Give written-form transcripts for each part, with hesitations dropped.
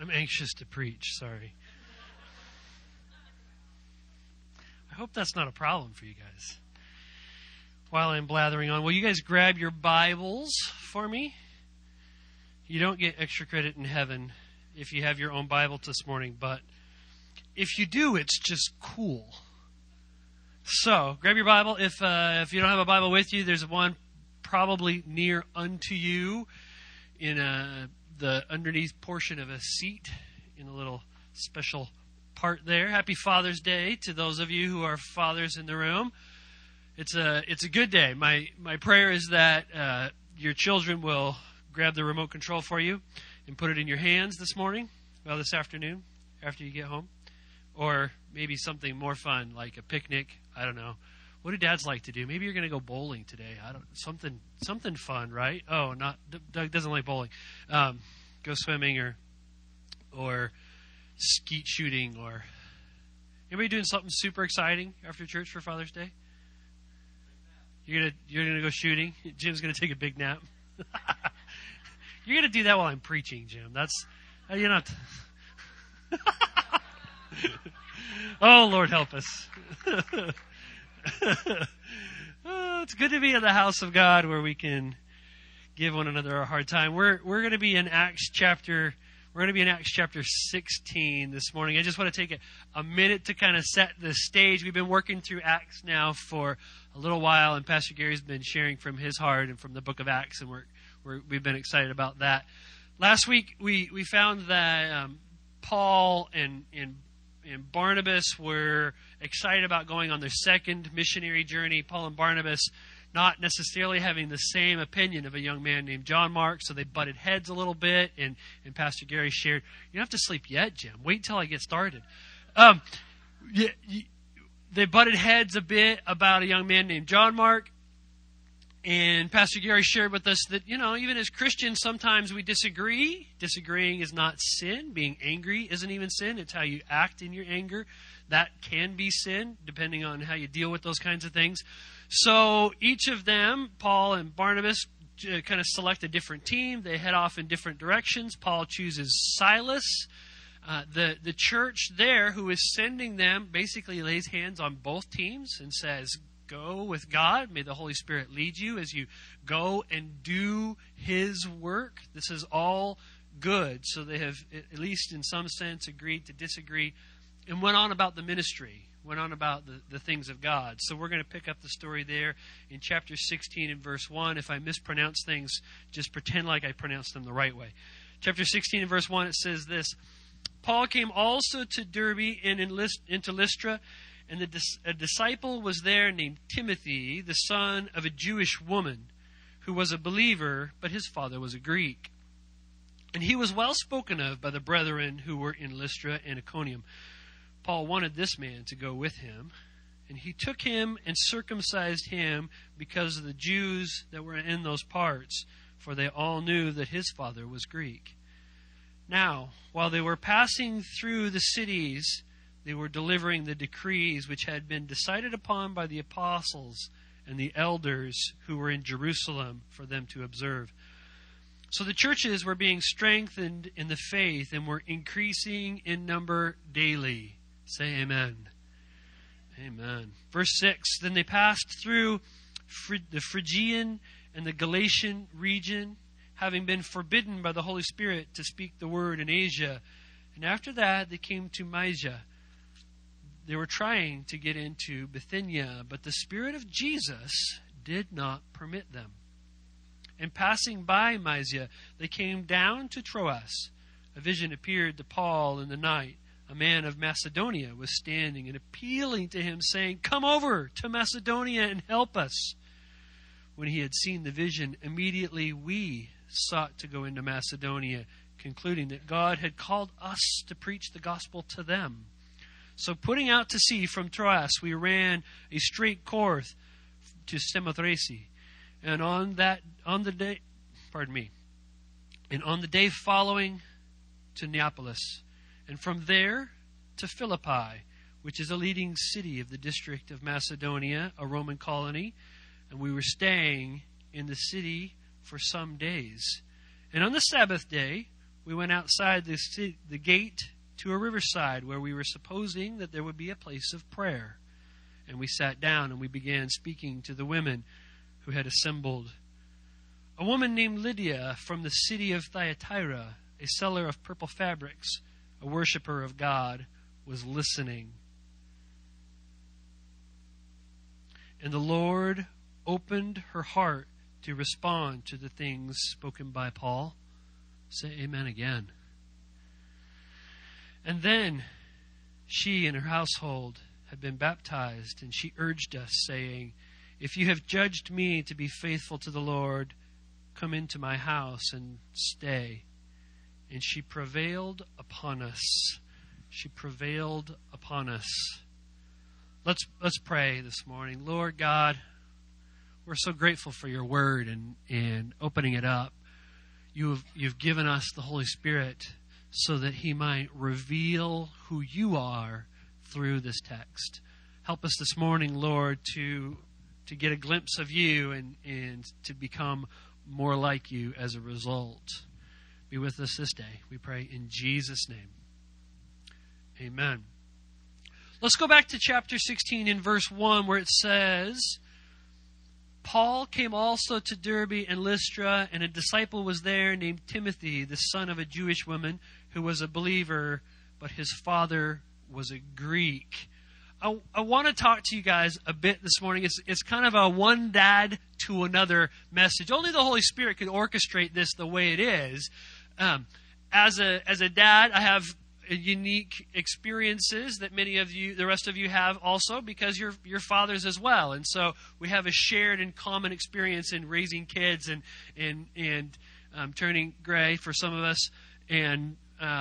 I'm anxious to preach, sorry. I hope that's not a problem for you guys. While I'm blathering on, will you guys grab your Bibles for me? You don't get extra credit in heaven if you have your own Bible this morning, but if you do, it's just cool. So, grab your Bible. If you don't have a Bible with you, there's one probably near unto you in the underneath portion of a seat in a little special part there. Happy Father's Day to those of you who are fathers in the room. It's a good day. My prayer is that your children will grab the remote control for you and put it in your hands this afternoon after you get home. Or maybe something more fun like a picnic. I don't know. What do dads like to do? Maybe you're going to go bowling today. Something fun, right? Oh, Doug doesn't like bowling. Go swimming or skeet shooting or anybody doing something super exciting after church for Father's Day? You're gonna go shooting. Jim's gonna take a big nap. You're gonna do that while I'm preaching, Jim. That's you're not. Oh, Lord help us. Oh, it's good to be in the house of God where we can give one another a hard time. We're going to be in Acts chapter 16 this morning. I just want to take a minute to kind of set the stage. We've been working through Acts now for a little while, and Pastor Gary's been sharing from his heart and from the book of Acts, and we've been excited about that. Last week we found that Paul and Barnabas were excited about going on their second missionary journey. Paul and Barnabas not necessarily having the same opinion of a young man named John Mark, so they butted heads a little bit, and Pastor Gary shared, "You don't have to sleep yet, Jim. Wait till I get started." They butted heads a bit about a young man named John Mark, and Pastor Gary shared with us that, even as Christians, sometimes we disagree. Disagreeing is not sin. Being angry isn't even sin. It's how you act in your anger. That can be sin, depending on how you deal with those kinds of things. So each of them, Paul and Barnabas, kind of select a different team. They head off in different directions. Paul chooses Silas. The church there who is sending them basically lays hands on both teams and says, "Go with God. May the Holy Spirit lead you as you go and do His work." This is all good. So they have, at least in some sense, agreed to disagree and went on about the ministry, went on about the things of God. So we're going to pick up the story there in chapter 16 and verse 1. If I mispronounce things, just pretend like I pronounced them the right way. Chapter 16 and verse 1, it says this: "Paul came also to Derbe and into Lystra, and a disciple was there named Timothy, the son of a Jewish woman, who was a believer, but his father was a Greek. And he was well spoken of by the brethren who were in Lystra and Iconium. Paul wanted this man to go with him, and he took him and circumcised him because of the Jews that were in those parts, for they all knew that his father was Greek. Now, while they were passing through the cities, they were delivering the decrees which had been decided upon by the apostles and the elders who were in Jerusalem for them to observe. So the churches were being strengthened in the faith and were increasing in number daily." Say amen. Amen. Verse 6, "Then they passed through the Phrygian and the Galatian region, having been forbidden by the Holy Spirit to speak the word in Asia. And after that they came to Mysia. They were trying to get into Bithynia, but the Spirit of Jesus did not permit them. And passing by Mysia, they came down to Troas. A vision appeared to Paul in the night. A man of Macedonia was standing and appealing to him, saying, 'Come over to Macedonia and help us.' When he had seen the vision, immediately we sought to go into Macedonia, concluding that God had called us to preach the gospel to them. So putting out to sea from Troas, we ran a straight course to Samothrace, and on the day following to Neapolis, and from there to Philippi, which is a leading city of the district of Macedonia, a Roman colony, and we were staying in the city for some days. And on the Sabbath day, we went outside the gate to a riverside where we were supposing that there would be a place of prayer. And we sat down and we began speaking to the women who had assembled. A woman named Lydia from the city of Thyatira, a seller of purple fabrics, a worshiper of God, was listening. And the Lord opened her heart to respond to the things spoken by Paul. Say amen again. And then she and her household had been baptized, and she urged us, saying, "If you have judged me to be faithful to the Lord, come into my house and stay." And she prevailed upon us. She prevailed upon us. Let's pray this morning. Lord God, we're so grateful for your word and opening it up. You've given us the Holy Spirit so that he might reveal who you are through this text. Help us this morning, Lord, to get a glimpse of you and to become more like you as a result. Be with us this day, we pray in Jesus' name. Amen. Let's go back to chapter 16 in verse 1 where it says, Paul came also to Derbe and Lystra, and a disciple was there named Timothy, the son of a Jewish woman who was a believer, but his father was a Greek. I want to talk to you guys a bit this morning. It's kind of a one dad to another message. Only the Holy Spirit could orchestrate this the way it is. As a dad, I have unique experiences that many of you, the rest of you, have also because you're fathers as well, and so we have a shared and common experience in raising kids and turning gray for some of us, and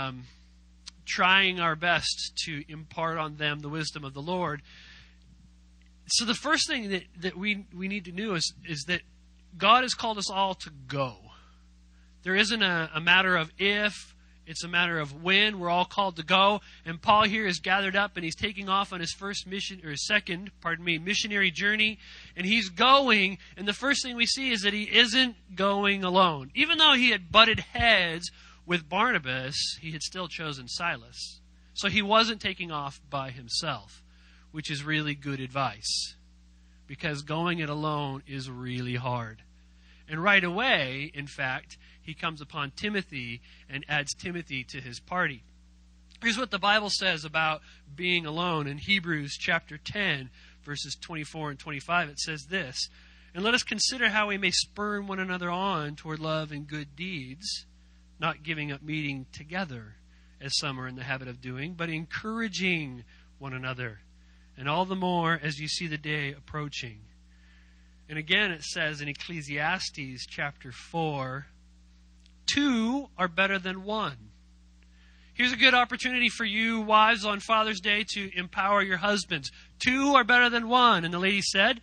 trying our best to impart on them the wisdom of the Lord. So the first thing that we need to know is that God has called us all to go. There isn't a matter of if, it's a matter of when. We're all called to go. And Paul here is gathered up and he's taking off on his second missionary journey. And he's going, and the first thing we see is that he isn't going alone. Even though he had butted heads with Barnabas, he had still chosen Silas. So he wasn't taking off by himself, which is really good advice, because going it alone is really hard. And right away, in fact, he comes upon Timothy and adds Timothy to his party. Here's what the Bible says about being alone in Hebrews chapter 10, verses 24 and 25. It says this, "And let us consider how we may spur one another on toward love and good deeds, not giving up meeting together, as some are in the habit of doing, but encouraging one another, and all the more as you see the day approaching." And again it says in Ecclesiastes chapter 4, 2 are better than 1. Here's a good opportunity for you wives on Father's Day to empower your husbands. 2 are better than 1. And the lady said,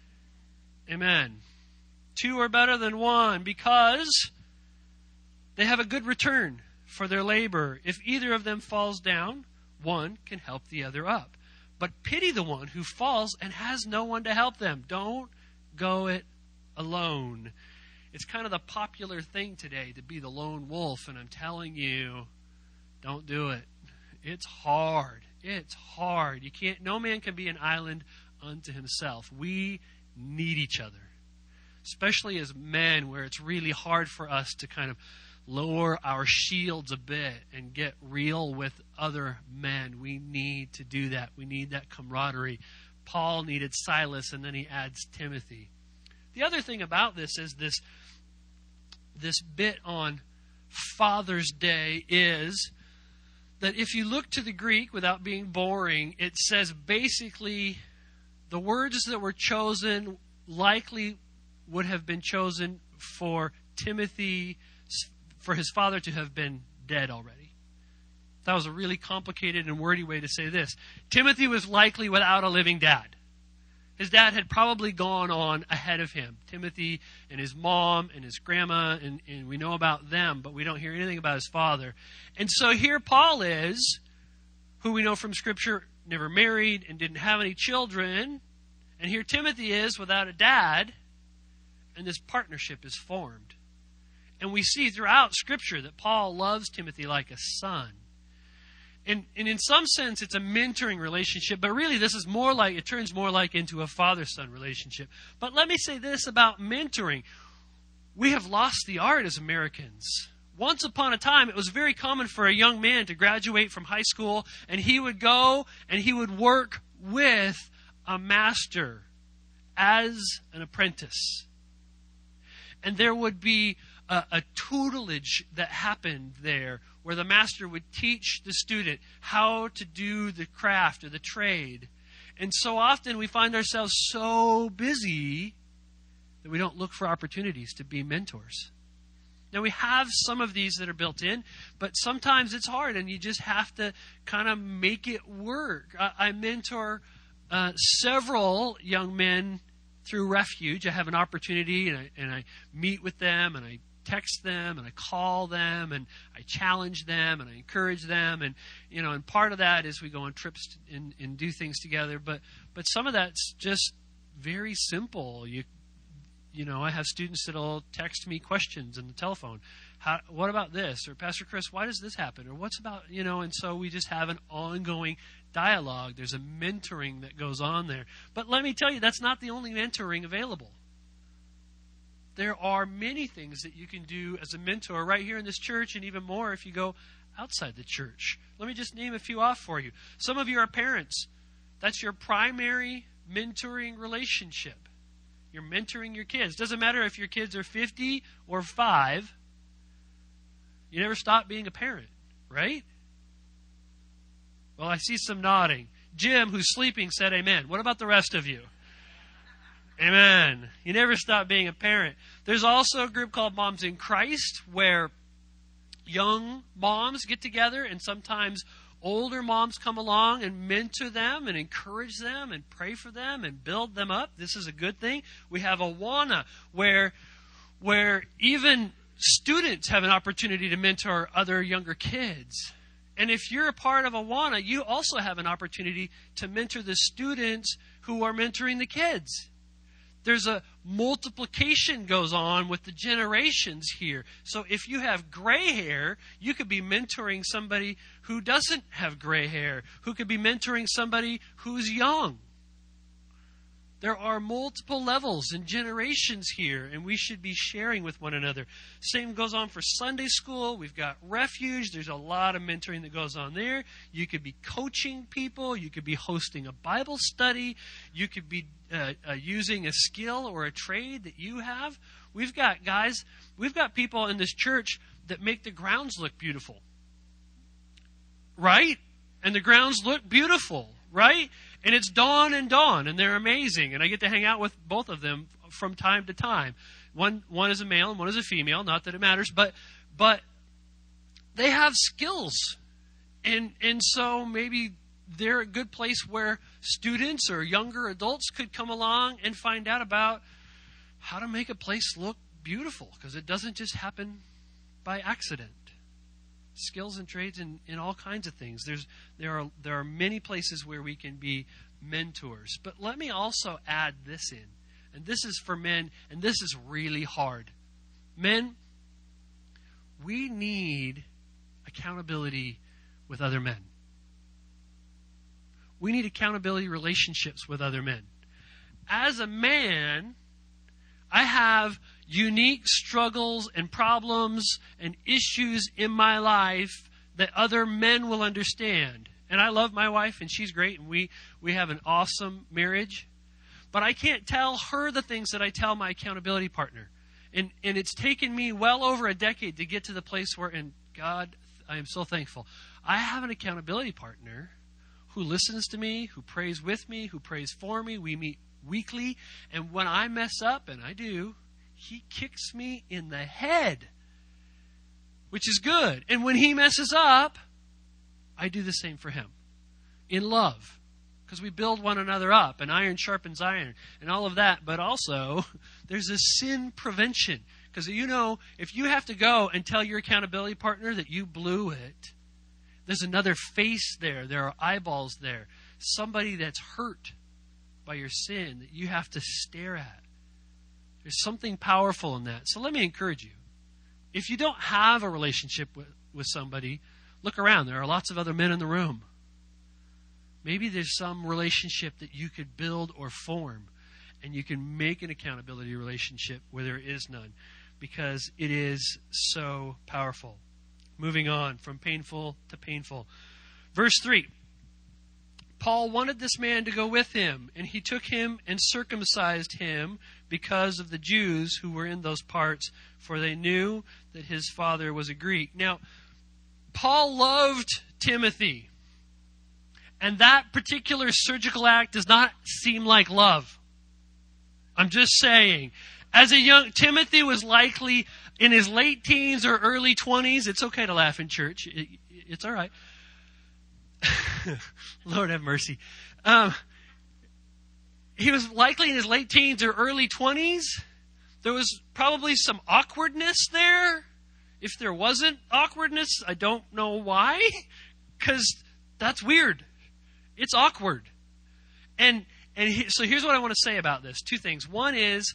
amen. 2 are better than 1 because they have a good return for their labor. If either of them falls down, one can help the other up. But pity the one who falls and has no one to help them. Don't go it alone. It's kind of the popular thing today to be the lone wolf, and I'm telling you, don't do it. It's hard. It's hard. No man can be an island unto himself. We need each other, especially as men, where it's really hard for us to kind of lower our shields a bit and get real with other men. We need to do that. We need that camaraderie. Paul needed Silas, and then he adds Timothy. The other thing about this is this bit on Father's Day is that if you look to the Greek without being boring, it says basically the words that were chosen likely would have been chosen for Timothy, for his father to have been dead already. That was a really complicated and wordy way to say this. Timothy was likely without a living dad. His dad had probably gone on ahead of him. Timothy and his mom and his grandma, and we know about them, but we don't hear anything about his father. And so here Paul is, who we know from Scripture never married and didn't have any children. And here Timothy is without a dad, and this partnership is formed. And we see throughout Scripture that Paul loves Timothy like a son. And in some sense, it's a mentoring relationship, but really this is more like, it turns more like into a father-son relationship. But let me say this about mentoring. We have lost the art as Americans. Once upon a time, it was very common for a young man to graduate from high school, and he would go and he would work with a master as an apprentice. And there would be a tutelage that happened there where the master would teach the student how to do the craft or the trade. And so often we find ourselves so busy that we don't look for opportunities to be mentors. Now, we have some of these that are built in, but sometimes it's hard, and you just have to kind of make it work. I mentor several young men through Refuge. I have an opportunity, and I meet with them, and I text them, and I call them, and I challenge them, and I encourage them, and part of that is we go on trips and do things together. But some of that's just very simple. I have students that'll text me questions on the telephone. What about this? Or, Pastor Chris, why does this happen? Or what's about, and so we just have an ongoing dialogue. There's a mentoring that goes on there. But let me tell you, that's not the only mentoring available. There are many things that you can do as a mentor right here in this church, and even more if you go outside the church. Let me just name a few off for you. Some of you are parents. That's your primary mentoring relationship. You're mentoring your kids. Doesn't matter if your kids are 50 or 5. You never stop being a parent, right? Well, I see some nodding. Jim, who's sleeping, said amen. What about the rest of you? Amen. You never stop being a parent. There's also a group called Moms in Christ where young moms get together, and sometimes older moms come along and mentor them and encourage them and pray for them and build them up. This is a good thing. We have Awana where even students have an opportunity to mentor other younger kids. And if you're a part of Awana, you also have an opportunity to mentor the students who are mentoring the kids. There's a multiplication goes on with the generations here. So if you have gray hair, you could be mentoring somebody who doesn't have gray hair, who could be mentoring somebody who's young. There are multiple levels and generations here, and we should be sharing with one another. Same goes on for Sunday school. We've got Refuge. There's a lot of mentoring that goes on there. You could be coaching people. You could be hosting a Bible study. You could be using a skill or a trade that you have. We've got people in this church that make the grounds look beautiful. Right? And the grounds look beautiful, right? And it's Dawn and Dawn, and they're amazing. And I get to hang out with both of them from time to time. One is a male and one is a female. Not that it matters, but they have skills. And so maybe they're a good place where students or younger adults could come along and find out about how to make a place look beautiful, because it doesn't just happen by accident. Skills and trades in all kinds of things. There are many places where we can be mentors. But let me also add this in. And this is for men, and this is really hard. Men, we need accountability with other men. We need accountability relationships with other men. As a man, I have unique struggles and problems and issues in my life that other men will understand. And I love my wife, and she's great, and we have an awesome marriage. But I can't tell her the things that I tell my accountability partner. And it's taken me well over a decade to get to the place where, and God, I am so thankful, I have an accountability partner who listens to me, who prays with me, who prays for me. We meet weekly, and when I mess up, and I do, he kicks me in the head, which is good. And when he messes up, I do the same for him in love, because we build one another up, and iron sharpens iron and all of that. But also, there's a sin prevention, because if you have to go and tell your accountability partner that you blew it, there's another face there. There are eyeballs there. Somebody that's hurt by your sin that you have to stare at. There's something powerful in that. So let me encourage you. If you don't have a relationship with somebody, look around. There are lots of other men in the room. Maybe there's some relationship that you could build or form, and you can make an accountability relationship where there is none, because it is so powerful. Moving on from painful to painful. Verse 3. Paul wanted this man to go with him, and he took him and circumcised him because of the Jews who were in those parts, for they knew that his father was a Greek. Now, Paul loved Timothy, and that particular surgical act does not seem like love. I'm just saying. As a young, Timothy was likely in his late teens or early 20s. It's okay to laugh in church. It's all right. Lord have mercy. He was likely in his late teens or early 20s. There was probably some awkwardness there. If there wasn't awkwardness, I don't know why. Because that's weird. It's awkward. So here's what I want to say about this. Two things. One is,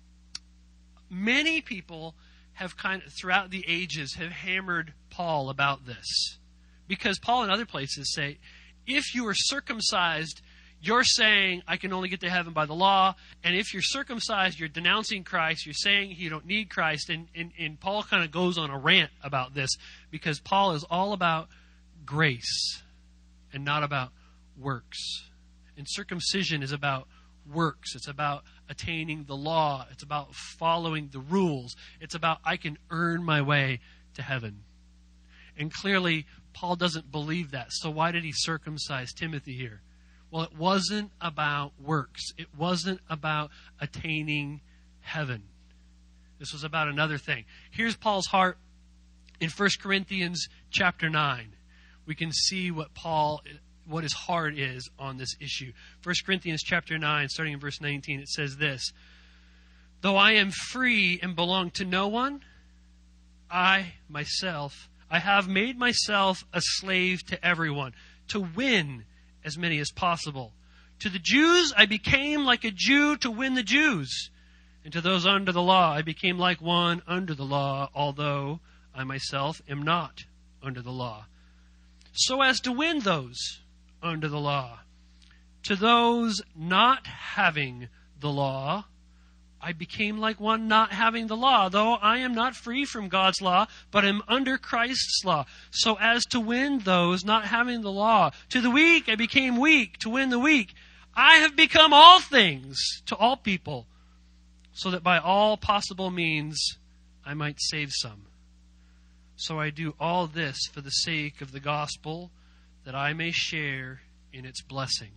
many people have throughout the ages have hammered Paul about this. Because Paul in other places say, if you are circumcised, you're saying, I can only get to heaven by the law. And if you're circumcised, you're denouncing Christ. You're saying you don't need Christ. And Paul kind of goes on a rant about this, because Paul is all about grace and not about works. And circumcision is about works. It's about attaining the law. It's about following the rules. It's about, I can earn my way to heaven. And clearly, Paul doesn't believe that. So why did he circumcise Timothy here? Well, it wasn't about works. It wasn't about attaining heaven. This was about another thing. Here's Paul's heart in 1 Corinthians chapter 9. We can see what his heart is on this issue. 1 Corinthians chapter 9, starting in verse 19, it says this: Though I am free and belong to no one, I have made myself a slave to everyone, to win as many as possible. To the Jews, I became like a Jew to win the Jews. And to those under the law, I became like one under the law, although I myself am not under the law, so as to win those under the law. To those not having the law, I became like one not having the law, though I am not free from God's law, but am under Christ's law, so as to win those not having the law. To the weak I became weak, to win the weak. I have become all things to all people, so that by all possible means I might save some. So I do all this for the sake of the gospel, that I may share in its blessing.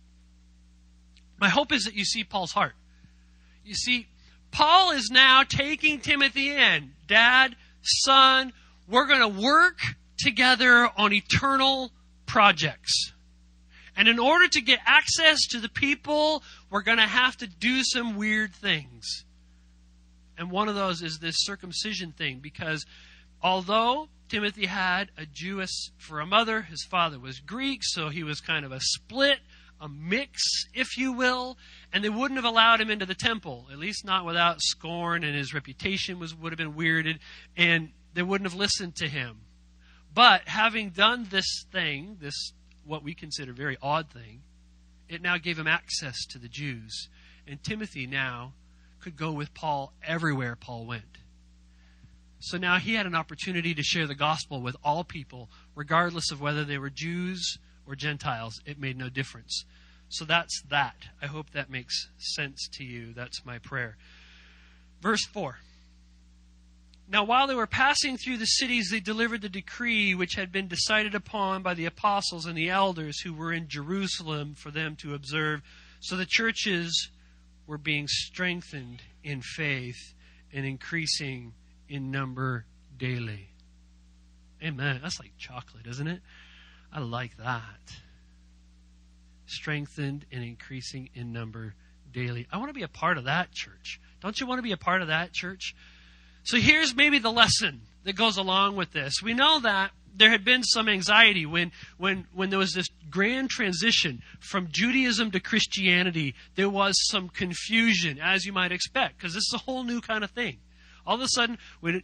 My hope is that you see Paul's heart. You see, Paul is now taking Timothy in. Dad, son, we're going to work together on eternal projects. And in order to get access to the people, we're going to have to do some weird things. And one of those is this circumcision thing, because although Timothy had a Jewess for a mother, his father was Greek, so he was kind of a split, a mix, if you will, and they wouldn't have allowed him into the temple, at least not without scorn, and his reputation would have been weirded, and they wouldn't have listened to him. But having done this thing, this what we consider very odd thing, it now gave him access to the Jews. And Timothy now could go with Paul everywhere Paul went. So now he had an opportunity to share the gospel with all people, regardless of whether they were Jews or Gentiles. It made no difference. So that's that. I hope that makes sense to you. That's my prayer. Verse 4. Now while they were passing through the cities, they delivered the decree which had been decided upon by the apostles and the elders who were in Jerusalem for them to observe. So the churches were being strengthened in faith and increasing in number daily. Amen. That's like chocolate, isn't it? I like that. Strengthened and increasing in number daily. I want to be a part of that, church. Don't you want to be a part of that, church? So here's maybe the lesson that goes along with this. We know that there had been some anxiety when there was this grand transition from Judaism to Christianity. There was some confusion, as you might expect, because this is a whole new kind of thing. All of a sudden, we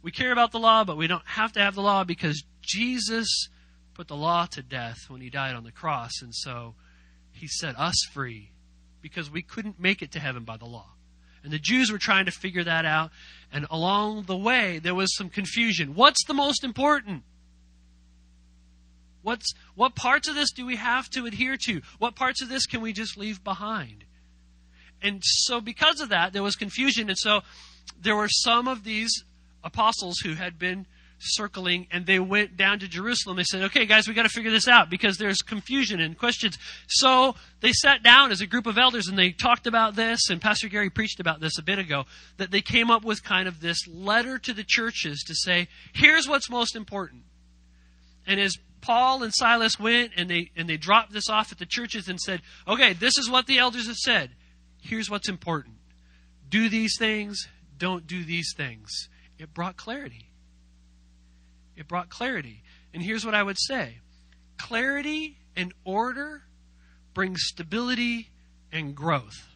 We care about the law, but we don't have to have the law because Jesus put the law to death when he died on the cross. And so he set us free because we couldn't make it to heaven by the law. And the Jews were trying to figure that out. And along the way, there was some confusion. What's the most important? What parts of this do we have to adhere to? What parts of this can we just leave behind? And so because of that, there was confusion. And so there were some of these apostles who had been circling, and they went down to Jerusalem. They said, okay, guys, we got to figure this out because there's confusion and questions. So they sat down as a group of elders, and they talked about this, and Pastor Gary preached about this a bit ago, that they came up with kind of this letter to the churches to say, here's what's most important. And as Paul and Silas went and they dropped this off at the churches and said, okay, this is what the elders have said. Here's what's important. Do these things, don't do these things. It brought clarity. It brought clarity. And here's what I would say. Clarity and order brings stability and growth.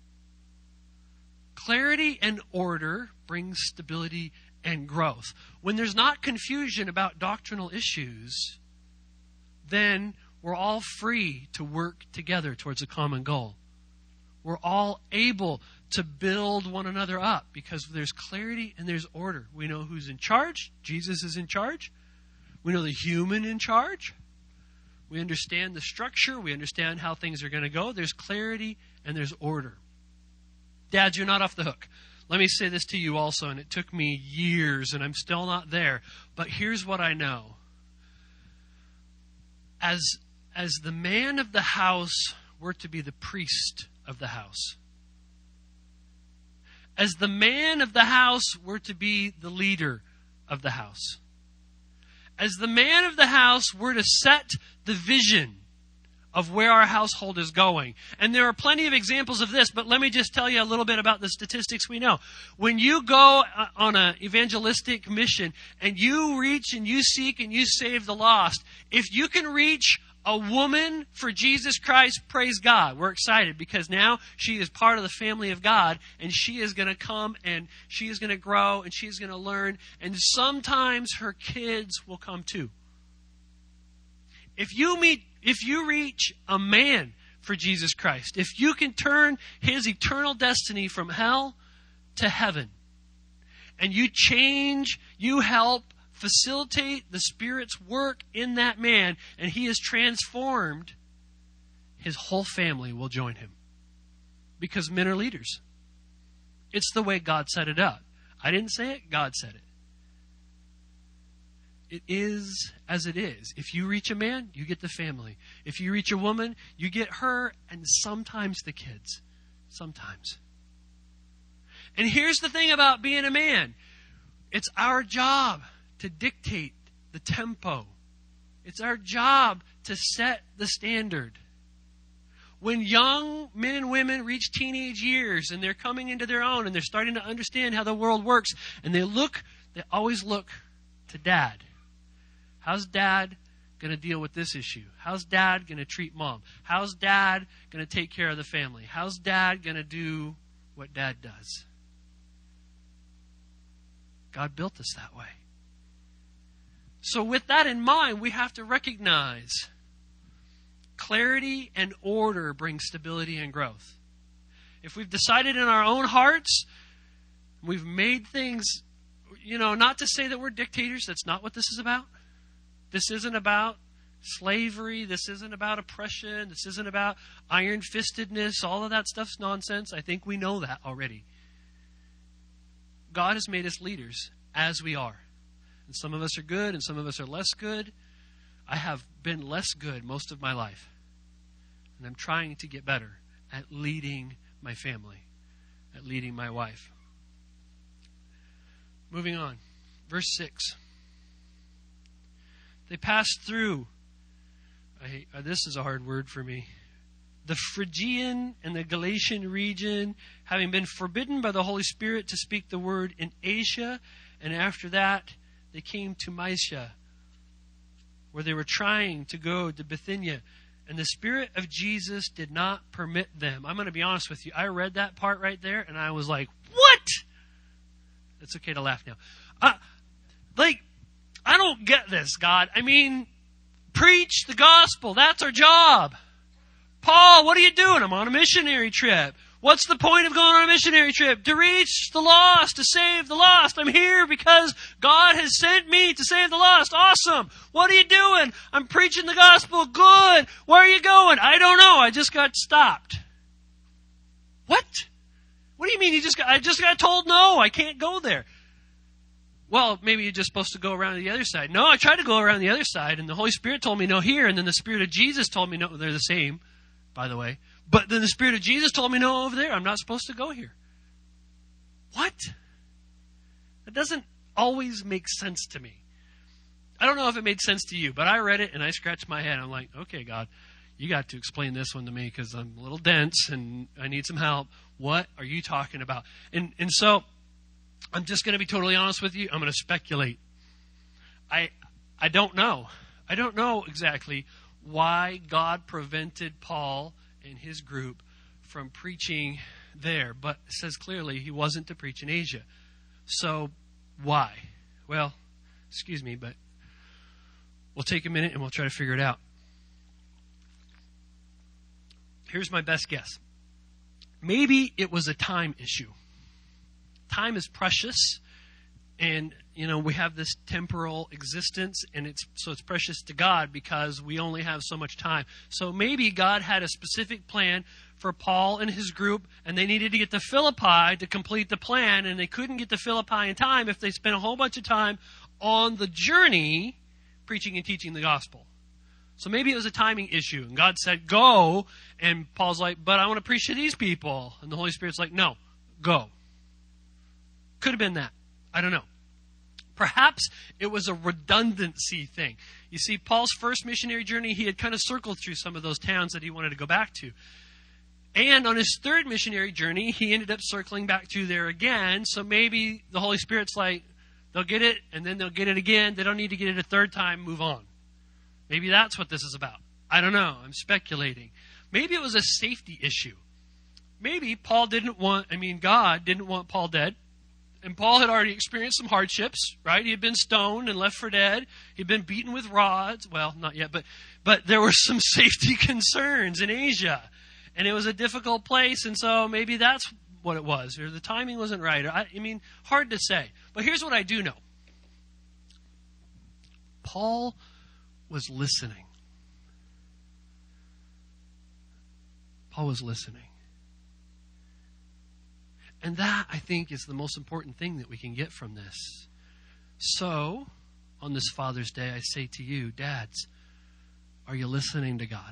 Clarity and order brings stability and growth. When there's not confusion about doctrinal issues, then we're all free to work together towards a common goal. We're all able to build one another up because there's clarity and there's order. We know who's in charge. Jesus is in charge. We know the human in charge. We understand the structure. We understand how things are going to go. There's clarity and there's order. Dads, you're not off the hook. Let me say this to you also, and it took me years, and I'm still not there. But here's what I know. As the man of the house, we're to be the priest of the house. As the man of the house, we're to be the leader of the house. As the man of the house, we're to set the vision of where our household is going. And there are plenty of examples of this, but let me just tell you a little bit about the statistics we know. When you go on an evangelistic mission and you reach and you seek and you save the lost, if you can reach a woman for Jesus Christ, praise God. We're excited because now she is part of the family of God, and she is going to come and she is going to grow and she is going to learn, and sometimes her kids will come too. If you reach a man for Jesus Christ, if you can turn his eternal destiny from hell to heaven, and you change, you help facilitate the Spirit's work in that man, and he is transformed, his whole family will join him. Because men are leaders. It's the way God set it up. I didn't say it, God said it. It is as it is. If you reach a man, you get the family. If you reach a woman, you get her and sometimes the kids. Sometimes. And here's the thing about being a man. It's our job to dictate the tempo. It's our job to set the standard. When young men and women reach teenage years and they're coming into their own and they're starting to understand how the world works, and they always look to dad. How's dad going to deal with this issue? How's dad going to treat mom? How's dad going to take care of the family? How's dad going to do what dad does? God built us that way. So with that in mind, we have to recognize clarity and order bring stability and growth. If we've decided in our own hearts, we've made things, not to say that we're dictators. That's not what this is about. This isn't about slavery. This isn't about oppression. This isn't about iron-fistedness. All of that stuff's nonsense. I think we know that already. God has made us leaders as we are. And some of us are good and some of us are less good. I have been less good most of my life. And I'm trying to get better at leading my family, at leading my wife. Moving on. Verse 6. They passed through, this is a hard word for me, the Phrygian and the Galatian region, having been forbidden by the Holy Spirit to speak the word in Asia. And after that, they came to Mysia, where they were trying to go to Bithynia. And the Spirit of Jesus did not permit them. I'm going to be honest with you. I read that part right there, and I was like, what? It's okay to laugh now. Like, I don't get this, God. I mean, preach the gospel. That's our job. Paul, what are you doing? I'm on a missionary trip. What's the point of going on a missionary trip? To reach the lost, to save the lost. I'm here because God has sent me to save the lost. Awesome. What are you doing? I'm preaching the gospel. Good. Where are you going? I don't know. I just got stopped. What? What do you mean I just got told no, I can't go there? Well, maybe you're just supposed to go around to the other side. No, I tried to go around the other side, and the Holy Spirit told me no here, and then the Spirit of Jesus told me no. They're the same, by the way. But then the Spirit of Jesus told me no over there. I'm not supposed to go here. What? That doesn't always make sense to me. I don't know if it made sense to you, but I read it, and I scratched my head. I'm like, okay, God, you got to explain this one to me because I'm a little dense, and I need some help. What are you talking about? And so I'm just going to be totally honest with you. I'm going to speculate. I don't know. I don't know exactly why God prevented Paul and his group from preaching there. But it says clearly he wasn't to preach in Asia. So why? Well, excuse me, but we'll take a minute and we'll try to figure it out. Here's my best guess. Maybe it was a time issue. Time is precious, and we have this temporal existence, and it's precious to God because we only have so much time. So maybe God had a specific plan for Paul and his group, and they needed to get to Philippi to complete the plan, and they couldn't get to Philippi in time if they spent a whole bunch of time on the journey preaching and teaching the gospel. So maybe it was a timing issue, and God said, go, and Paul's like, but I want to preach to these people. And the Holy Spirit's like, no, go. Could have been that. I don't know. Perhaps it was a redundancy thing. You see, Paul's first missionary journey, he had kind of circled through some of those towns that he wanted to go back to. And on his third missionary journey, he ended up circling back to there again. So maybe the Holy Spirit's like, they'll get it, and then they'll get it again. They don't need to get it a third time, move on. Maybe that's what this is about. I don't know. I'm speculating. Maybe it was a safety issue. Maybe God didn't want Paul dead. And Paul had already experienced some hardships, right? He had been stoned and left for dead. He'd been beaten with rods. Well, not yet, but there were some safety concerns in Asia. And it was a difficult place, and so maybe that's what it was. Or the timing wasn't right. Hard to say. But here's what I do know. Paul was listening. Paul was listening. And that, I think, is the most important thing that we can get from this. So, on this Father's Day, I say to you, dads, are you listening to God?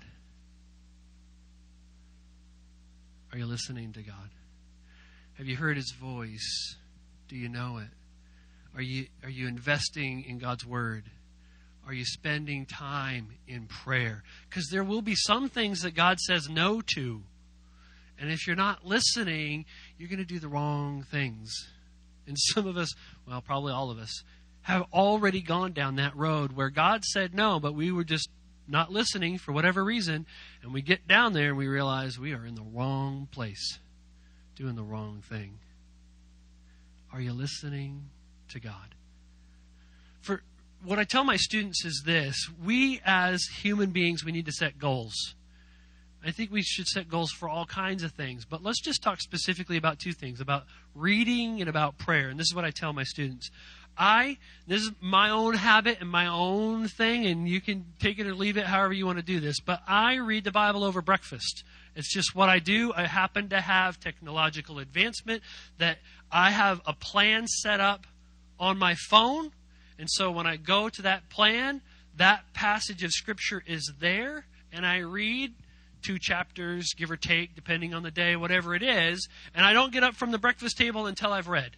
Are you listening to God? Have you heard His voice? Do you know it? Are you investing in God's Word? Are you spending time in prayer? Because there will be some things that God says no to. And if you're not listening, you're going to do the wrong things. And some of us, well, probably all of us, have already gone down that road where God said no, but we were just not listening for whatever reason. And we get down there and we realize we are in the wrong place, doing the wrong thing. Are you listening to God? For what I tell my students is this: we as human beings, we need to set goals. I think we should set goals for all kinds of things. But let's just talk specifically about two things, about reading and about prayer. And this is what I tell my students. This is my own habit and my own thing, and you can take it or leave it however you want to do this. But I read the Bible over breakfast. It's just what I do. I happen to have technological advancement that I have a plan set up on my phone. And so when I go to that plan, that passage of Scripture is there, and I read 2 chapters, give or take, depending on the day, whatever it is, and I don't get up from the breakfast table until I've read.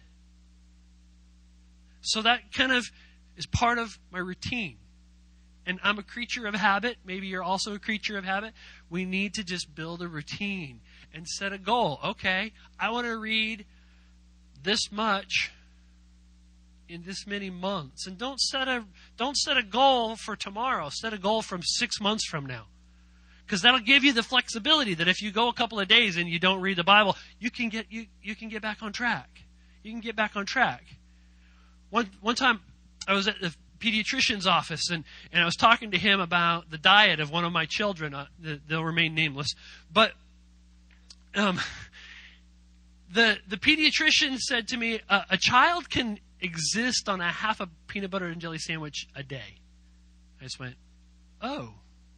So that kind of is part of my routine. And I'm a creature of habit. Maybe you're also a creature of habit. We need to just build a routine and set a goal. Okay, I want to read this much in this many months. And don't set a goal for tomorrow. Set a goal from 6 months from now. Because that'll give you the flexibility that if you go a couple of days and you don't read the Bible, you can get back on track. You can get back on track. One time, I was at the pediatrician's office, and I was talking to him about the diet of one of my children. They'll remain nameless. But the pediatrician said to me, a child can exist on a half a peanut butter and jelly sandwich a day. I just went, oh.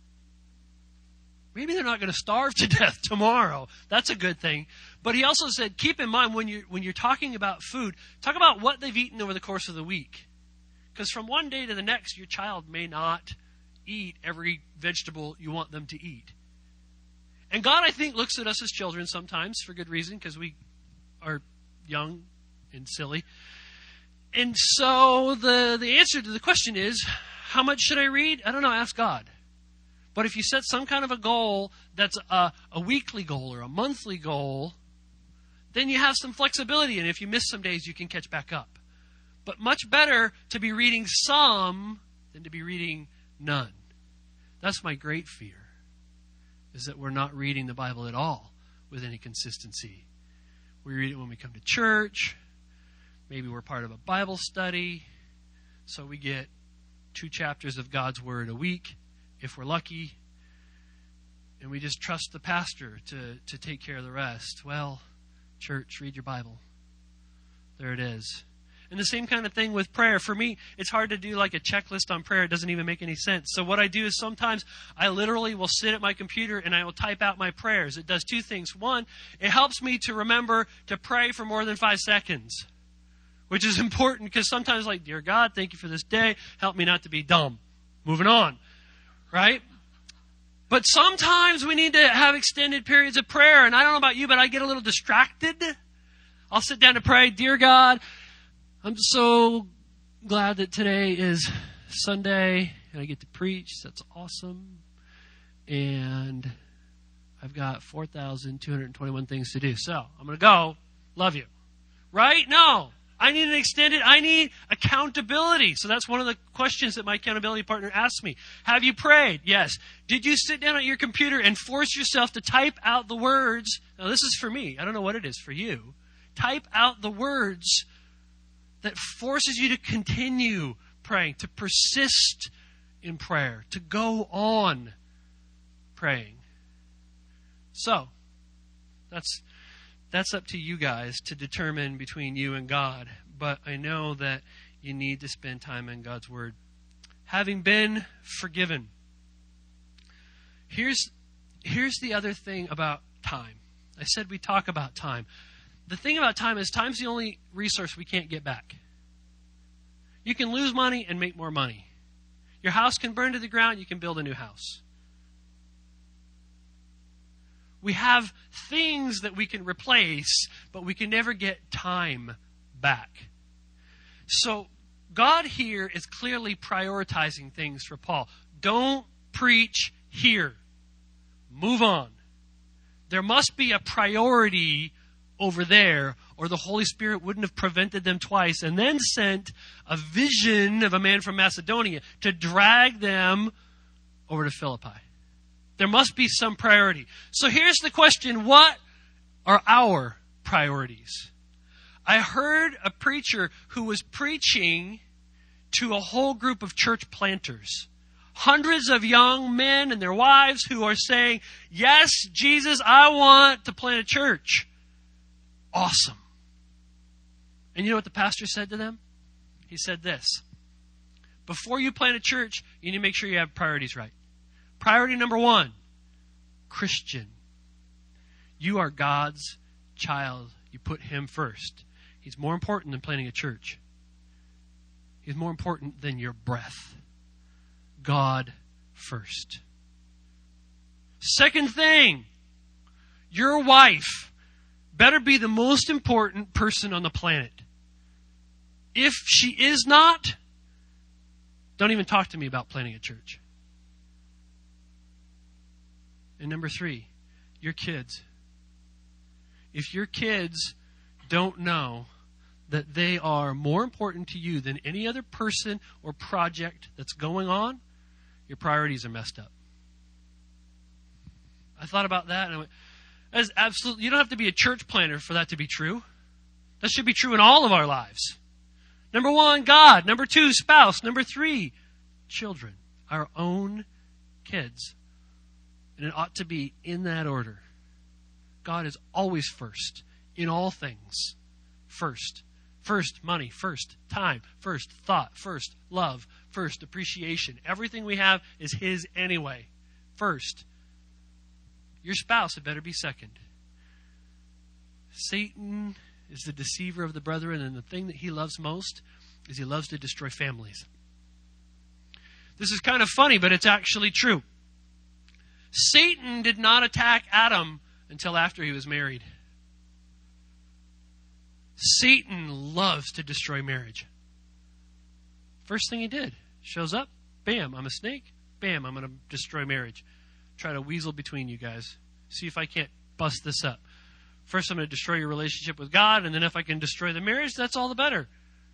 Maybe they're not going to starve to death tomorrow. That's a good thing. But he also said, keep in mind when you're talking about food, talk about what they've eaten over the course of the week. Because from one day to the next, your child may not eat every vegetable you want them to eat. And God, I think, looks at us as children sometimes for good reason, because we are young and silly. And so the answer to the question is, how much should I read? I don't know, ask God. But if you set some kind of a goal that's a weekly goal or a monthly goal, then you have some flexibility. And if you miss some days, you can catch back up. But much better to be reading some than to be reading none. That's my great fear, is that we're not reading the Bible at all with any consistency. We read it when we come to church. Maybe we're part of a Bible study. So we get 2 chapters of God's Word a week, if we're lucky. And we just trust the pastor to take care of the rest. Well, church, read your Bible. There it is. And the same kind of thing with prayer. For me, it's hard to do like a checklist on prayer. It doesn't even make any sense. So what I do is sometimes I literally will sit at my computer and I will type out my prayers. It does 2 things. One, it helps me to remember to pray for more than 5 seconds, which is important because sometimes like, dear God, thank you for this day. Help me not to be dumb. Moving on, right? But sometimes we need to have extended periods of prayer. And I don't know about you, but I get a little distracted. I'll sit down to pray. Dear God, I'm so glad that today is Sunday and I get to preach. That's awesome. And I've got 4,221 things to do. So I'm going to go. Love you. Right? No. I need accountability. So that's one of the questions that my accountability partner asked me. Have you prayed? Yes. Did you sit down at your computer and force yourself to type out the words? Now this is for me. I don't know what it is for you. Type out the words that forces you to continue praying, to persist in prayer, to go on praying. So, that's up to you guys to determine between you and God. But I know that you need to spend time in God's Word. Having been forgiven. Here's the other thing about time. I said we talk about time. The thing about time is time's the only resource we can't get back. You can lose money and make more money. Your house can burn to the ground, you can build a new house. We have things that we can replace, but we can never get time back. So God here is clearly prioritizing things for Paul. Don't preach here. Move on. There must be a priority over there, or the Holy Spirit wouldn't have prevented them twice and then sent a vision of a man from Macedonia to drag them over to Philippi. There must be some priority. So here's the question, what are our priorities? I heard a preacher who was preaching to a whole group of church planters. Hundreds of young men and their wives who are saying, yes, Jesus, I want to plant a church. Awesome. And you know what the pastor said to them? He said this: before you plant a church, you need to make sure you have priorities right. Priority number 1, Christian. You are God's child. You put Him first. He's more important than planting a church. He's more important than your breath. God first. Second thing, your wife better be the most important person on the planet. If she is not, don't even talk to me about planting a church. And number 3, your kids. If your kids don't know that they are more important to you than any other person or project that's going on, your priorities are messed up. I thought about that and I went, that's absolutely, you don't have to be a church planter for that to be true. That should be true in all of our lives. Number 1, God. Number 2, spouse. Number 3, children. Our own kids. And it ought to be in that order. God is always first in all things. First. First money. First time. First thought. First love. First appreciation. Everything we have is His anyway. First. Your spouse had better be second. Satan is the deceiver of the brethren, and the thing that he loves most is he loves to destroy families. This is kind of funny, but it's actually true. Satan did not attack Adam until after he was married. Satan loves to destroy marriage. First thing he did, shows up, bam, I'm a snake, bam, I'm going to destroy marriage. Try to weasel between you guys. See if I can't bust this up. First, I'm going to destroy your relationship with God, and then if I can destroy the marriage, that's all the better.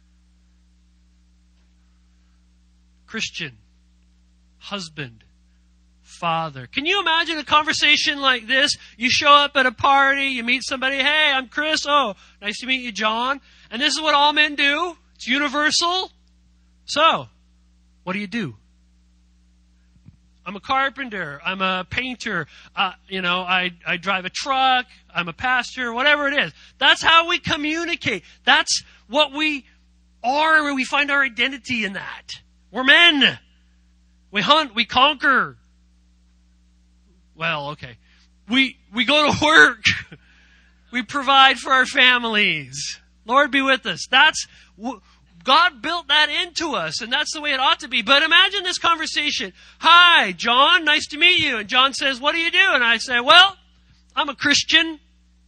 Christian, husband, father. Can you imagine a conversation like this? You show up at a party, you meet somebody, hey, I'm Chris. Oh, nice to meet you, John. And this is what all men do. It's universal. So, what do? I'm a carpenter. I'm a painter. I drive a truck. I'm a pastor. Whatever it is. That's how we communicate. That's what we are. Where we find our identity in that. We're men. We hunt. We conquer. Well, okay. We go to work. We provide for our families. Lord be with us. God built that into us, and that's the way it ought to be. But imagine this conversation. Hi, John, nice to meet you. And John says, what do you do? And I say, well, I'm a Christian.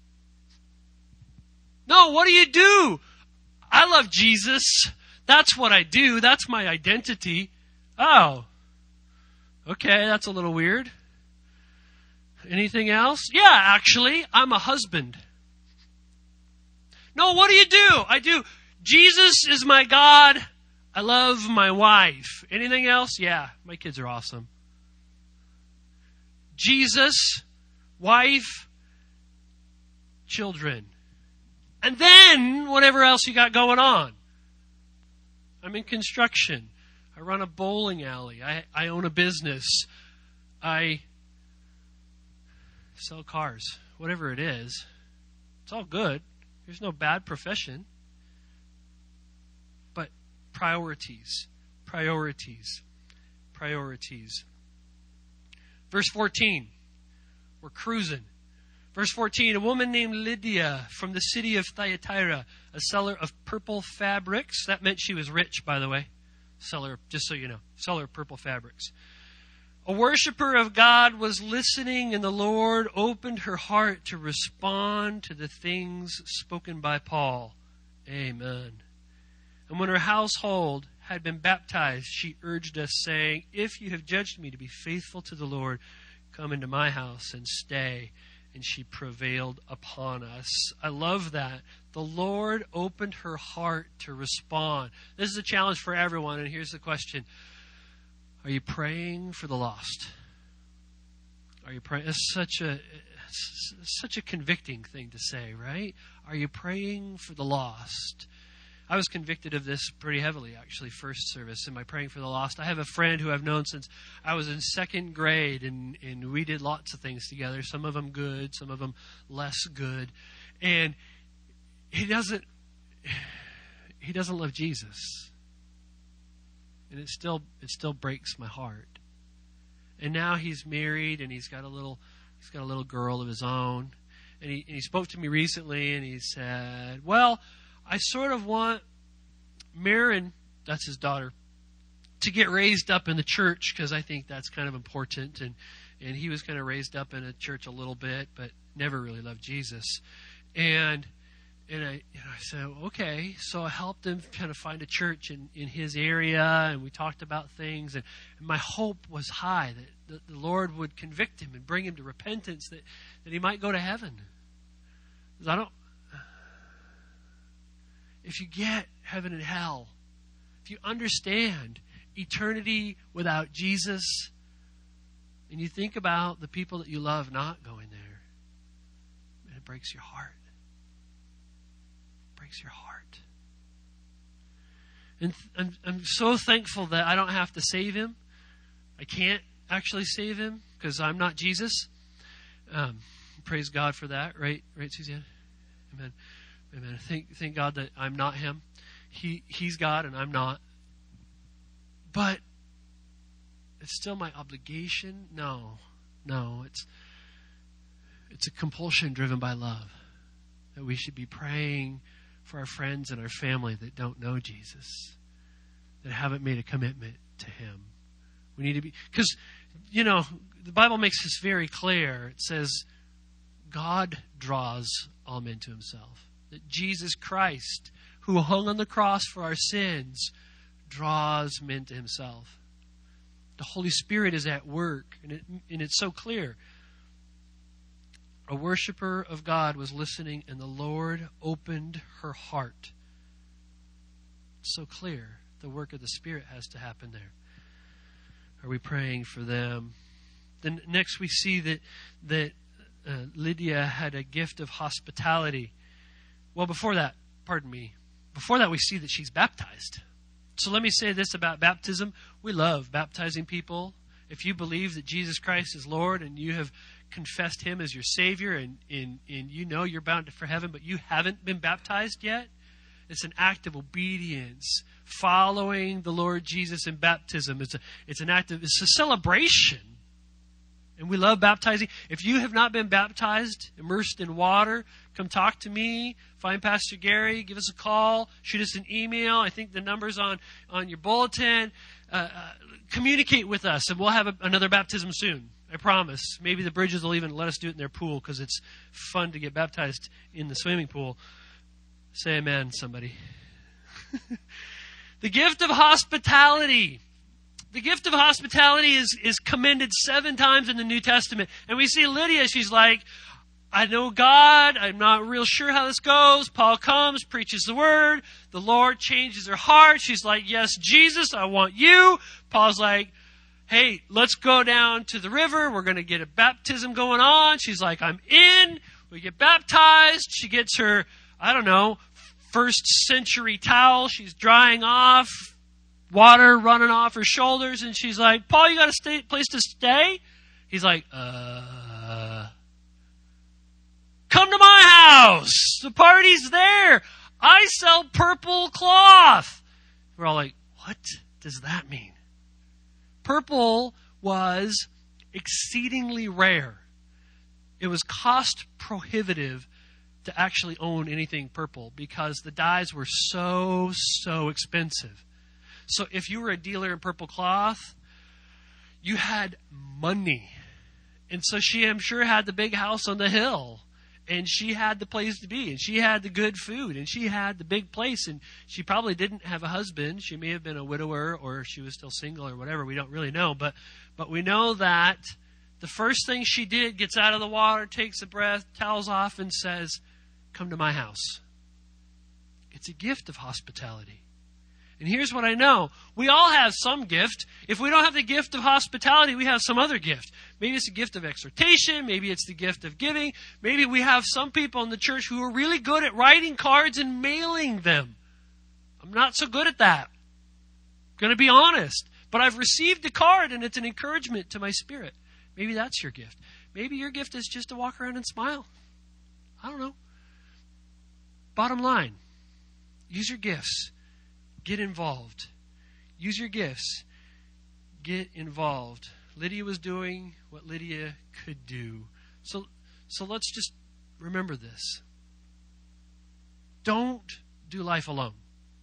No, what do you do? I love Jesus. That's what I do. That's my identity. Oh, okay, that's a little weird. Anything else? Yeah, actually, I'm a husband. No, what do you do? I do. Jesus is my God. I love my wife. Anything else? Yeah, my kids are awesome. Jesus, wife, children. And then whatever else you got going on. I'm in construction. I run a bowling alley. I own a business. I sell cars. Whatever it is. It's all good. There's no bad profession. But priorities. Verse 14. We're cruising. Verse 14. A woman named Lydia from the city of Thyatira, a seller of purple fabrics. That meant she was rich, by the way. Seller, just so you know. Seller of purple fabrics. A worshiper of God was listening, and the Lord opened her heart to respond to the things spoken by Paul. Amen. And when her household had been baptized, she urged us, saying, if you have judged me to be faithful to the Lord, come into my house and stay. And she prevailed upon us. I love that. The Lord opened her heart to respond. This is a challenge for everyone, and here's the question. Are you praying for the lost? Are you praying? It's such a convicting thing to say, right? Are you praying for the lost? I was convicted of this pretty heavily, actually, first service. Am I praying for the lost? I have a friend who I've known since I was in second grade, and we did lots of things together. Some of them good, some of them less good. And he doesn't love Jesus. And it still breaks my heart. And now he's married, and he's got a little girl of his own. And he spoke to me recently, and he said, well, I sort of want Marin, that's his daughter, to get raised up in the church because I think that's kind of important. And he was kind of raised up in a church a little bit, but never really loved Jesus. And I said, okay. So I helped him kind of find a church in his area, and we talked about things. And my hope was high that the Lord would convict him and bring him to repentance, that he might go to heaven. Because if you get heaven and hell, if you understand eternity without Jesus, and you think about the people that you love not going there, and it breaks your heart. It breaks your heart. And I'm so thankful that I don't have to save him. I can't actually save him because I'm not Jesus. Praise God for that, right? Right, Suzanne? Amen. Amen. Thank God that I'm not him. He's God and I'm not. But it's still my obligation? No. It's a compulsion driven by love. That we should be praying for our friends and our family that don't know Jesus, that haven't made a commitment to him. We need to be, because, the Bible makes this very clear. It says, God draws all men to himself. That Jesus Christ, who hung on the cross for our sins, draws men to himself. The Holy Spirit is at work, and it's so clear. A worshiper of God was listening, and the Lord opened her heart. It's so clear. The work of the Spirit has to happen there. Are we praying for them? Then next we see that Lydia had a gift of hospitality. Well, before that, we see that she's baptized. So let me say this about baptism. We love baptizing people. If you believe that Jesus Christ is Lord and you have confessed him as your Savior and you know you're bound for heaven, but you haven't been baptized yet, it's an act of obedience, following the Lord Jesus in baptism. It's a celebration. And we love baptizing. If you have not been baptized, immersed in water, come talk to me. Find Pastor Gary. Give us a call. Shoot us an email. I think the number's on your bulletin. Communicate with us, and we'll have another baptism soon. I promise. Maybe the Bridges will even let us do it in their pool because it's fun to get baptized in the swimming pool. Say amen, somebody. The gift of hospitality. The gift of hospitality is commended 7 times in the New Testament. And we see Lydia, she's like, I know God. I'm not real sure how this goes. Paul comes, preaches the word. The Lord changes her heart. She's like, yes, Jesus, I want you. Paul's like, hey, let's go down to the river. We're going to get a baptism going on. She's like, I'm in. We get baptized. She gets her, first century towel. She's drying off. Water running off her shoulders. And she's like, Paul, you got a place to stay? He's like, come to my house. The party's there. I sell purple cloth. We're all like, what does that mean? Purple was exceedingly rare. It was cost prohibitive to actually own anything purple because the dyes were so expensive. So if you were a dealer in purple cloth, you had money. And so she, I'm sure, had the big house on the hill. And she had the place to be. And she had the good food. And she had the big place. And she probably didn't have a husband. She may have been a widower or she was still single or whatever. We don't really know. But we know that the first thing she did, gets out of the water, takes a breath, towels off, and says, come to my house. It's a gift of hospitality. And here's what I know. We all have some gift. If we don't have the gift of hospitality, we have some other gift. Maybe it's a gift of exhortation. Maybe it's the gift of giving. Maybe we have some people in the church who are really good at writing cards and mailing them. I'm not so good at that. I'm going to be honest. But I've received a card and it's an encouragement to my spirit. Maybe that's your gift. Maybe your gift is just to walk around and smile. I don't know. Bottom line, use your gifts. Get involved. Use your gifts. Get involved. Lydia was doing what Lydia could do. So let's just remember this. Don't do life alone.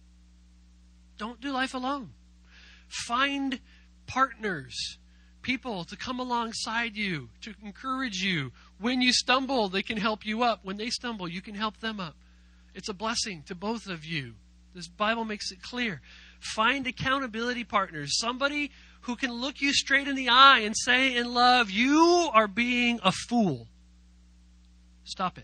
Don't do life alone. Find partners, people to come alongside you, to encourage you. When you stumble, they can help you up. When they stumble, you can help them up. It's a blessing to both of you. This Bible makes it clear. Find accountability partners. Somebody who can look you straight in the eye and say in love, you are being a fool. Stop it.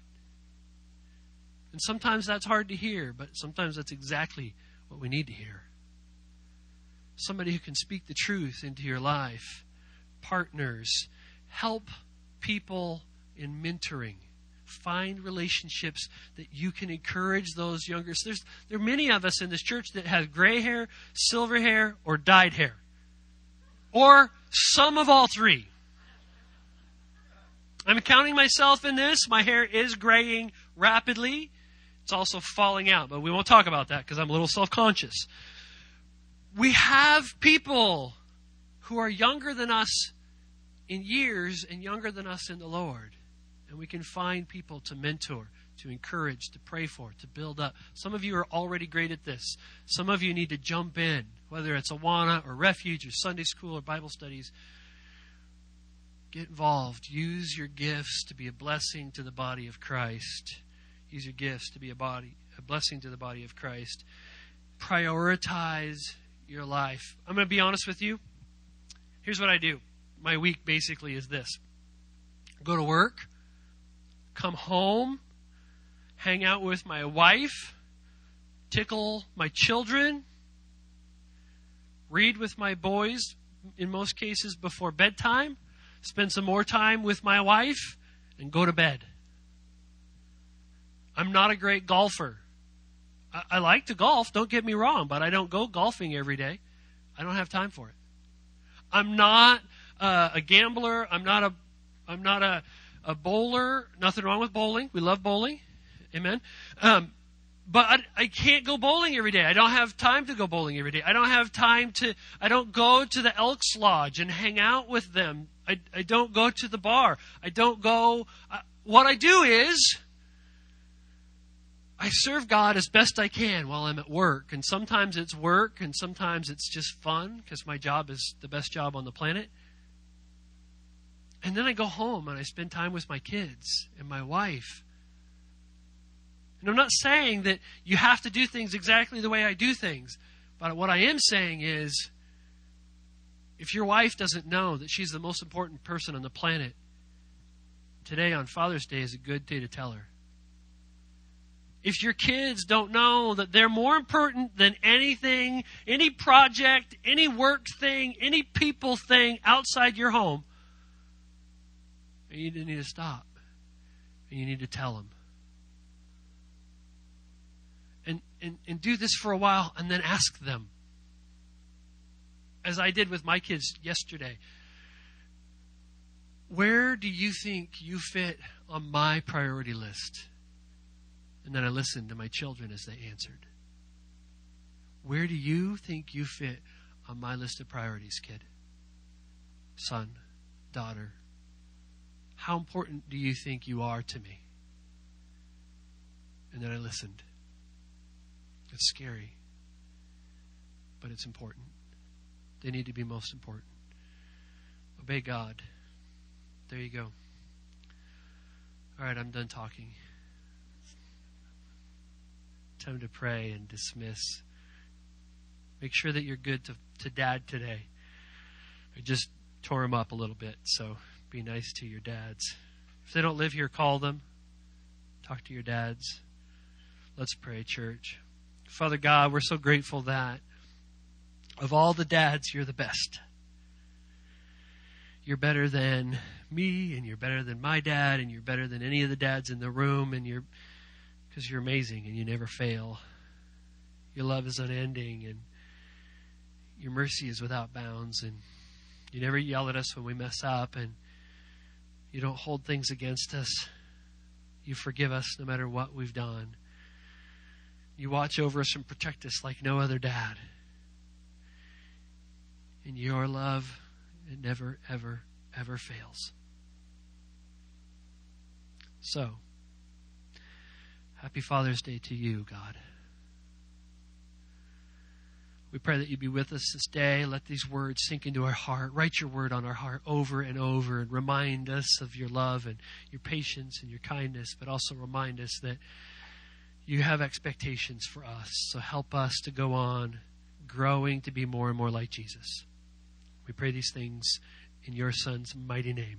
And sometimes that's hard to hear, but sometimes that's exactly what we need to hear. Somebody who can speak the truth into your life. Partners. Help people in mentoring. Find relationships that you can encourage those younger. So there are many of us in this church that have gray hair, silver hair, or dyed hair. Or some of all three. I'm counting myself in this. My hair is graying rapidly. It's also falling out, but we won't talk about that because I'm a little self-conscious. We have people who are younger than us in years and younger than us in the Lord. And we can find people to mentor, to encourage, to pray for, to build up. Some of you are already great at this. Some of you need to jump in, whether it's Awana or Refuge or Sunday school or Bible studies. Get involved. Use your gifts to be a blessing to the body of Christ. Use your gifts to be a blessing to the body of Christ. Prioritize your life. I'm going to be honest with you. Here's what I do. My week basically is this. Go to work, come home, hang out with my wife, tickle my children, read with my boys, in most cases before bedtime, spend some more time with my wife, and go to bed. I'm not a great golfer. I like to golf, don't get me wrong, but I don't go golfing every day. I don't have time for it. I'm not a gambler. I'm not a bowler. Nothing wrong with bowling. We love bowling. Amen. But I can't go bowling every day. I don't have time to go bowling every day. I don't go to the Elks Lodge and hang out with them. I don't go to the bar. What I do is I serve God as best I can while I'm at work. And sometimes it's work and sometimes it's just fun because my job is the best job on the planet. And then I go home and I spend time with my kids and my wife. And I'm not saying that you have to do things exactly the way I do things. But what I am saying is, if your wife doesn't know that she's the most important person on the planet, today on Father's Day is a good day to tell her. If your kids don't know that they're more important than anything, any project, any work thing, any people thing outside your home, you need to stop. And you need to tell them. And do this for a while and then ask them. As I did with my kids yesterday. Where do you think you fit on my priority list? And then I listened to my children as they answered. Where do you think you fit on my list of priorities, kid? Son, daughter. How important do you think you are to me? And then I listened. It's scary, but it's important. They need to be most important. Obey God. There you go. All right, I'm done talking. Time to pray and dismiss. Make sure that you're good to Dad today. I just tore him up a little bit, so be nice to your dads. If they don't live here, call them. Talk to your dads. Let's pray, church. Father God, we're so grateful that of all the dads, you're the best. You're better than me, and you're better than my dad, and you're better than any of the dads in the room, and because you're amazing and you never fail. Your love is unending, and your mercy is without bounds, and you never yell at us when we mess up, and you don't hold things against us. You forgive us no matter what we've done. You watch over us and protect us like no other dad. And your love, it never, ever, ever fails. So, happy Father's Day to you, God. We pray that you be with us this day. Let these words sink into our heart. Write your word on our heart over and over and remind us of your love and your patience and your kindness, but also remind us that you have expectations for us. So help us to go on growing to be more and more like Jesus. We pray these things in your Son's mighty name.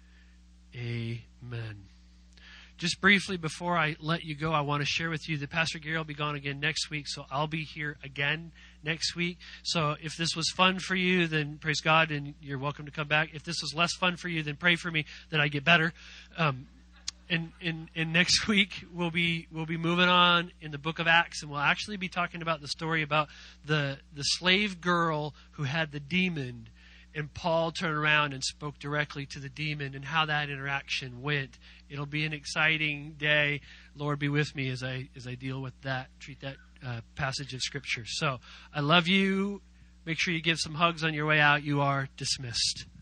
Amen. Just briefly before I let you go, I want to share with you that Pastor Gary will be gone again next week, so I'll be here again next week. So if this was fun for you, then praise God, and you're welcome to come back. If this was less fun for you, then pray for me that I get better. And next week we'll be moving on in the book of Acts, and we'll actually be talking about the story about the slave girl who had the demon, and Paul turned around and spoke directly to the demon and how that interaction went. It'll be an exciting day. Lord, be with me as I deal with that, treat that passage of Scripture. So I love you. Make sure you give some hugs on your way out. You are dismissed.